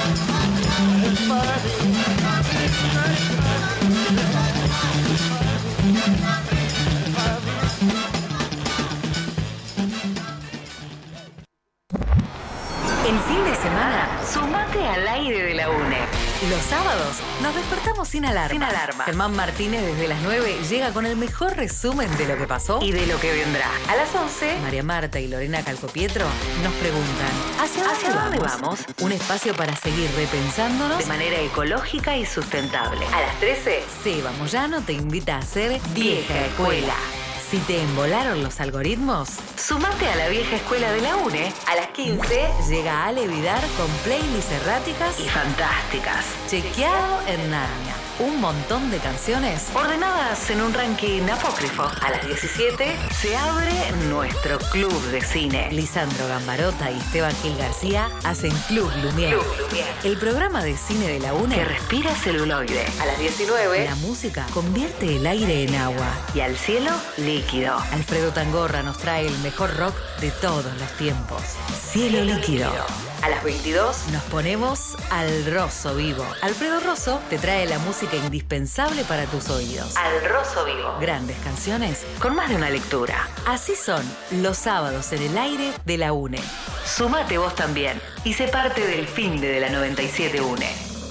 El fin de semana, sumate al aire de la UNE. Los sábados nos despertamos sin alarma. Germán Martínez desde las 9 llega con el mejor resumen de lo que pasó y de lo que vendrá. A las 11, María Marta y Lorena Calcopietro nos preguntan ¿Hacia dónde vamos? Un espacio para seguir repensándonos de manera ecológica y sustentable. A las 13, Seba Moyano te invita a hacer Vieja Escuela. Si te embolaron los algoritmos, sumate a la vieja escuela de la UNE. A las 15 llega Ale Vidar con playlists erráticas y fantásticas. Chequeado en Narnia. Un montón de canciones ordenadas en un ranking apócrifo. A las 17 se abre nuestro club de cine. Lisandro Gambarota y Esteban Gil García hacen Club Lumière. El programa de cine de la UNE que respira celuloide. A las 19 la música convierte el aire en agua y al cielo líquido. Alfredo Tangorra nos trae el mejor rock de todos los tiempos. Cielo líquido. A las 22 nos ponemos al Rosso Vivo. Alfredo Rosso te trae la música indispensable para tus oídos. Al Rosso Vivo. Grandes canciones con más de una lectura. Así son los sábados en el aire de la UNE. Sumate vos también y sé parte del fin de la 97 UNE.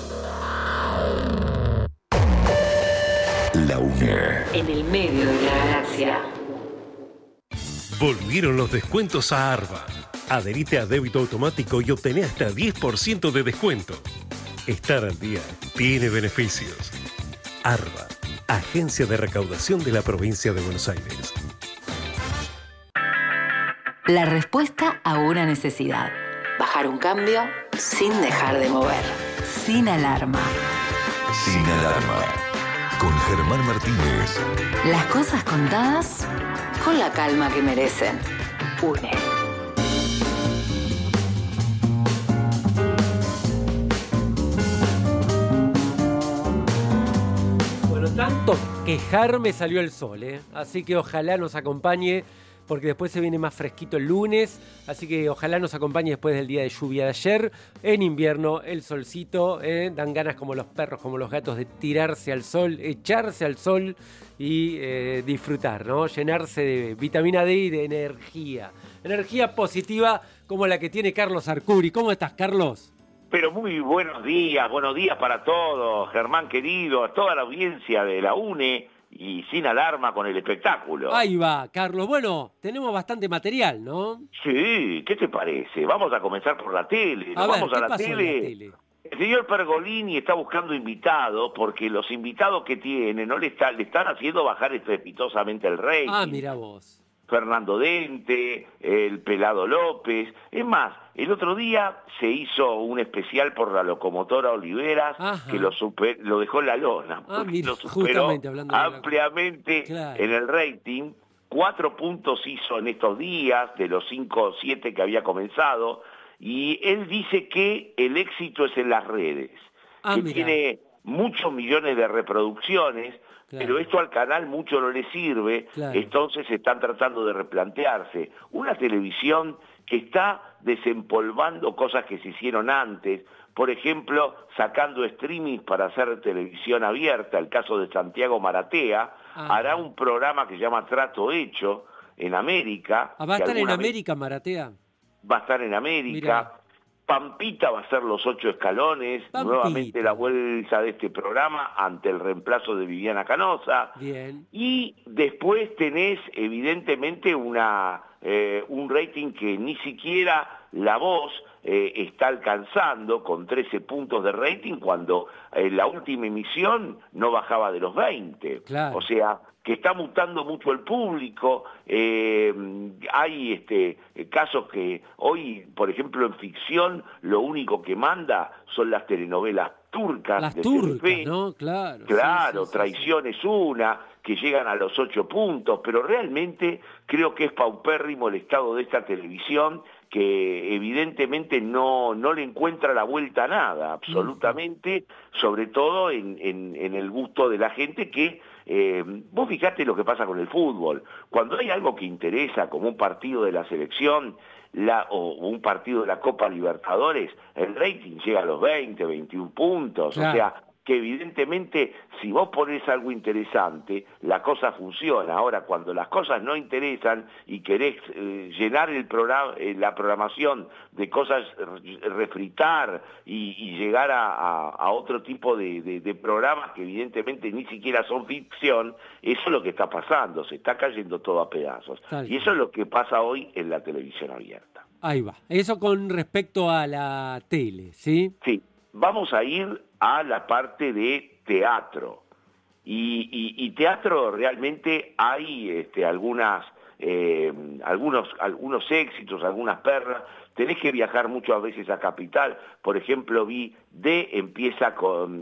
La UNE. En el medio de la galaxia. Volvieron los descuentos a Arba. Adherite a débito automático y obtené hasta 10% de descuento. Estar al día tiene beneficios. Arba, Agencia de Recaudación de la Provincia de Buenos Aires. La respuesta a una necesidad. Bajar un cambio sin dejar de mover. Sin alarma. Sin alarma. Con Germán Martínez. Las cosas contadas con la calma que merecen. UNE. Tanto quejarme salió el sol, ¿eh? Así que ojalá nos acompañe porque después se viene más fresquito el lunes, así que ojalá nos acompañe después del día de lluvia de ayer. En invierno, el solcito, dan ganas como los perros, como los gatos, de tirarse al sol, echarse al sol y disfrutar, ¿no? Llenarse de vitamina D y de energía. Energía positiva como la que tiene Carlos Arcuri. ¿Cómo estás, Carlos? Pero muy buenos días para todos, Germán querido, a toda la audiencia de la UNE y Sin Alarma con el espectáculo. Ahí va, Carlos. Bueno, tenemos bastante material, ¿no? Sí, ¿qué te parece? Vamos a comenzar por la tele. Vamos a la tele. El señor Pergolini está buscando invitados porque los invitados que tiene le están haciendo bajar estrepitosamente el rating. Ah, mira vos. Fernando Dente, el Pelado López. Es más, el otro día se hizo un especial por la locomotora Oliveras. Ajá. Que lo dejó en la lona. Mira, lo superó ampliamente claro. En el rating. 4 puntos hizo en estos días de los 5 o 7 que había comenzado. Y él dice que el éxito es en las redes. Que mira. Tiene muchos millones de reproducciones. Claro. Pero esto al canal mucho no le sirve, claro. Entonces están tratando de replantearse. Una televisión que está desempolvando cosas que se hicieron antes, por ejemplo, sacando streaming para hacer televisión abierta, el caso de Santiago Maratea, hará un programa que se llama Trato Hecho en América. ¿Va a estar en América, Maratea? Va a estar en América. Mirá. Pampita va a ser los 8 escalones, nuevamente la vuelta de este programa ante el reemplazo de Viviana Canosa. Bien. Y después tenés evidentemente un rating que ni siquiera La Voz está alcanzando con 13 puntos de rating cuando la última emisión no bajaba de los 20. Claro. O sea, que está mutando mucho el público, hay casos que hoy, por ejemplo, en ficción, lo único que manda son las telenovelas turcas. Las de turcas, Telefe. ¿no? Claro. Claro, sí, Traición es una, que llegan a los 8 puntos, pero realmente creo que es paupérrimo el estado de esta televisión, que evidentemente no le encuentra la vuelta a nada, absolutamente, sobre todo en el gusto de la gente que... vos fijate lo que pasa con el fútbol. Cuando hay algo que interesa, como un partido de la selección o un partido de la Copa Libertadores, el rating llega a los 20, 21 puntos. Claro. O sea, que evidentemente si vos ponés algo interesante, la cosa funciona. Ahora, cuando las cosas no interesan y querés llenar la programación de cosas, refritar y llegar a otro tipo de programas que evidentemente ni siquiera son ficción, eso es lo que está pasando, se está cayendo todo a pedazos. Y eso es lo que pasa hoy en la televisión abierta. Ahí va. Eso con respecto a la tele, ¿sí? Sí. Vamos a ir a la parte de teatro. Y teatro realmente hay algunos éxitos, algunas perlas. Tenés que viajar muchas veces a Capital. Por ejemplo, vi empieza con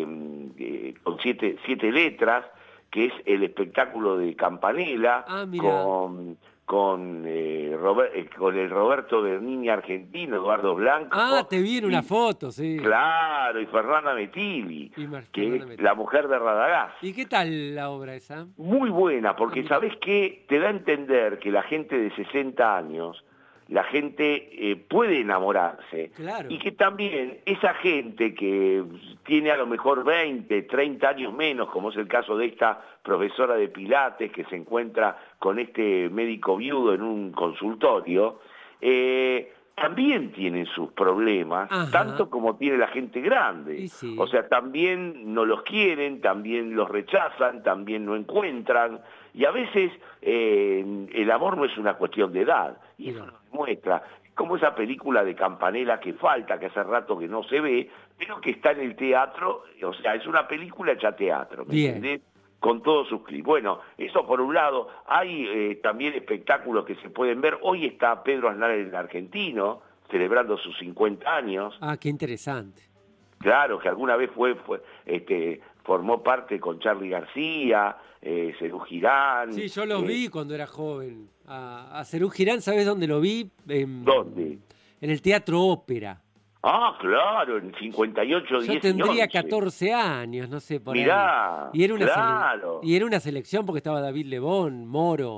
7 letras, que es el espectáculo de Campanella, con el Roberto Bernini argentino, Eduardo Blanco. Te vi en una foto, sí. Claro, y Fernanda Metilli, que es la mujer de Radagast. ¿Y qué tal la obra esa? Muy buena, porque ¿sabés qué? Te da a entender que la gente de 60 años, la gente puede enamorarse. Claro. Y que también esa gente que tiene a lo mejor 20, 30 años menos, como es el caso de esta profesora de Pilates que se encuentra con este médico viudo en un consultorio, también tienen sus problemas, tanto como tiene la gente grande. Sí. O sea, también no los quieren, también los rechazan, también no encuentran. Y a veces el amor no es una cuestión de edad. Y eso lo demuestra. Como esa película de Campanella que falta, que hace rato que no se ve, pero que está en el teatro. O sea, es una película hecha teatro, ¿me entendés? Con todos sus clips. Bueno, eso por un lado. Hay también espectáculos que se pueden ver. Hoy está Pedro Aznar en el Argentino, celebrando sus 50 años. Qué interesante. Claro, que alguna vez formó parte con Charly García, Serú Girán. Sí, yo lo vi cuando era joven. A Serú Girán, ¿sabés dónde lo vi? ¿Dónde? En el Teatro Ópera. Claro, en 58, 10 Yo tendría 14 años, no sé, por Mirá, ahí. Y era una selección porque estaba David Lebón, Moro,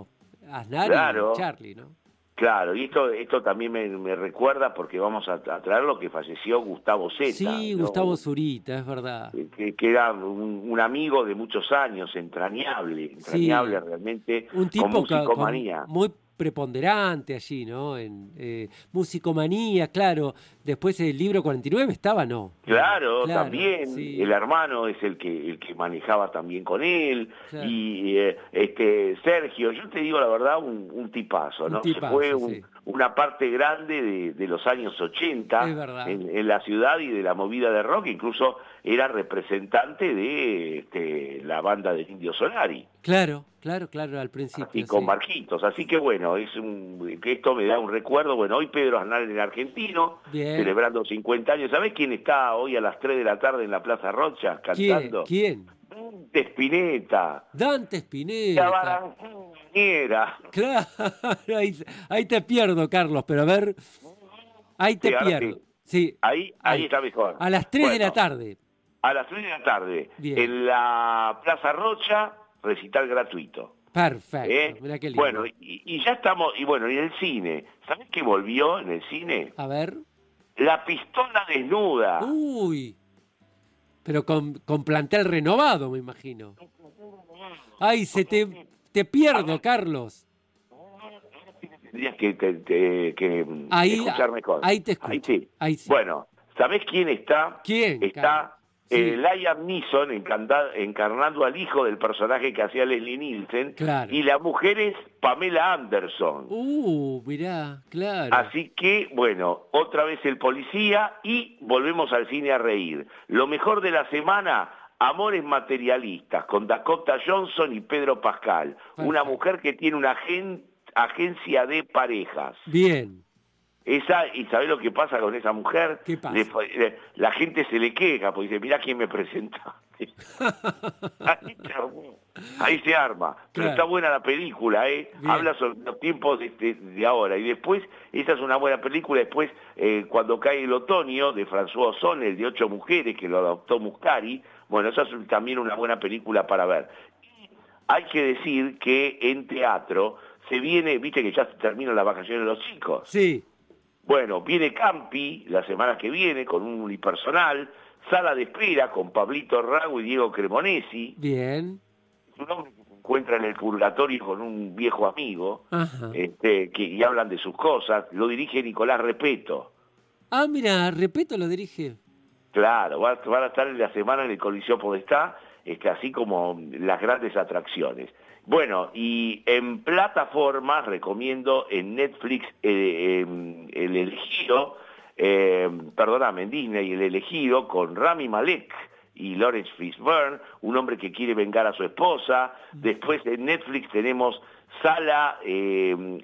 Aznar Claro. y Charlie, ¿no? Claro, y esto también me recuerda porque vamos a traer lo que falleció Gustavo Zeta. Sí, ¿no? Gustavo Zurita, es verdad. Que era un amigo de muchos años, entrañable realmente, Un tipo con musicomanía. muy preponderante allí, ¿no? En musicomanía, claro. Después el libro 49 estaba, ¿no? Claro, Claro, también. sí. El hermano es el que manejaba también con él. Claro. Y Sergio, yo te digo la verdad, un tipazo, ¿no? tipazo, Se fue sí. una parte grande de los años 80 Es verdad. en la ciudad y de la movida de rock. Incluso era representante de la banda del Indio Solari. Claro, al principio. Y con sí. Marquitos, así que bueno, que esto me da un recuerdo. Bueno, hoy Pedro Aznar en el argentino, Bien. celebrando 50 años. ¿Sabés quién está hoy a las 3 de la tarde en la Plaza Rocha cantando? ¿Quién? Dante Spinetta. Dante Spinetta. La Baranquinera. Claro, ahí te pierdo, Carlos, pero a ver, ahí te Sí, ahora pierdo. sí. Sí. Ahí está mejor. A las 3 de Bueno, la tarde. A las 3 de la tarde, Bien. en la Plaza Rocha, recital gratuito. Perfecto, mirá qué lindo. Bueno, y ya estamos, y bueno, y en el cine, ¿sabés qué volvió en el cine? A ver. La pistola desnuda. Uy, pero con plantel renovado, me imagino. Ay, te pierdo, Carlos. Tendrías que Ahí, escuchar mejor. ahí te escucho. Sí. Ahí sí. Bueno, ¿sabés quién está? ¿Quién, Está Sí. Liam Neeson encarnando al hijo del personaje que hacía Leslie Nielsen. Claro. Y la mujer es Pamela Anderson. Mirá, claro. Así que, bueno, otra vez el policía y volvemos al cine a reír. Lo mejor de la semana, Amores Materialistas, con Dakota Johnson y Pedro Pascal. Perfecto. Una mujer que tiene una agencia de parejas. Bien. ¿Y sabés lo que pasa con esa mujer? ¿Qué pasa? La gente se le queja, porque dice, mirá quién me presenta. Ahí se arma. Pero Claro. está buena la película, ¿eh? Bien. Habla sobre los tiempos de ahora. Y después, esa es una buena película. Después, Cuando cae el otoño, de François Ozon, el de 8 mujeres, que lo adoptó Muscari. Bueno, esa es también una buena película para ver. Y hay que decir que en teatro se viene, viste que ya se terminan las vacaciones de los chicos. Sí. Bueno, viene Campi la semana que viene con un unipersonal, Sala de Espera con Pablito Rago y Diego Cremonesi. Bien. Un hombre que se encuentra en el purgatorio con un viejo amigo, Ajá. y hablan de sus cosas. Lo dirige Nicolás Repeto. Ah, mira, Repeto lo dirige. Claro, van a estar en la semana en el Coliseo Podestá, así como las grandes atracciones. Bueno, y en plataformas recomiendo en Netflix El Elegido, en Disney El Elegido, con Rami Malek y Lawrence Fishburne, un hombre que quiere vengar a su esposa. Después en Netflix tenemos Sala SL,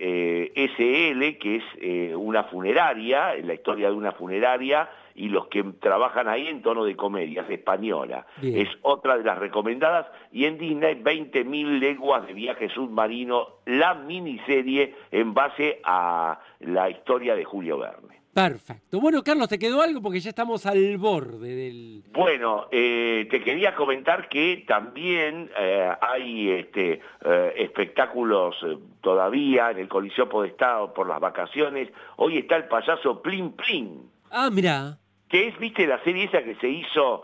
que es una funeraria, la historia de una funeraria, y los que trabajan ahí en tono de comedia, es española. Bien. Es otra de las recomendadas. Y en Disney, 20.000 leguas de viaje submarino, la miniserie en base a la historia de Julio Verne. Perfecto. Bueno, Carlos, ¿te quedó algo? Porque ya estamos al borde del... Bueno, te quería comentar que también hay espectáculos todavía en el Coliseo Podestá por las vacaciones. Hoy está el payaso Plin Plin. Ah, mirá. Que es, viste, la serie esa que se hizo,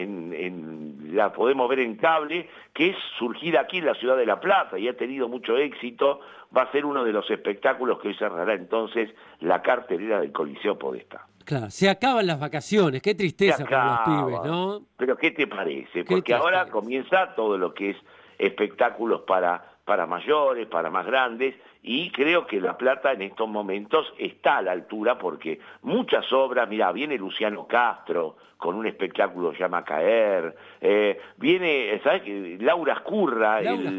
la podemos ver en cable, que es surgida aquí en la ciudad de La Plata y ha tenido mucho éxito. Va a ser uno de los espectáculos que hoy cerrará entonces la cartelera del Coliseo Podestá. Claro, se acaban las vacaciones. Qué tristeza para los pibes, ¿no? Pero ¿qué te parece? ¿Qué Porque ahora comienza todo lo que es espectáculos para mayores, para más grandes, y creo que La Plata en estos momentos está a la altura porque muchas obras, mirá, viene Luciano Castro con un espectáculo que se llama Caer, viene, ¿sabes qué? Laura Escurra,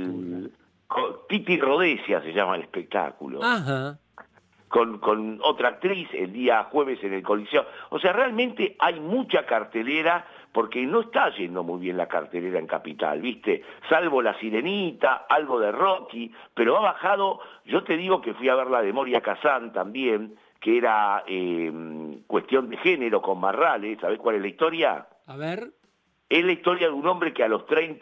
Titi Rodesia se llama el espectáculo. Ajá. Con otra actriz el día jueves en el Coliseo. O sea, realmente hay mucha cartelera porque no está yendo muy bien la cartelera en Capital, ¿viste? Salvo La Sirenita, algo de Rocky, pero ha bajado. Yo te digo que fui a ver la de Moria Kazan también, que era Cuestión de Género con Marrales. ¿Sabés cuál es la historia? A ver. Es la historia de un hombre que a los 30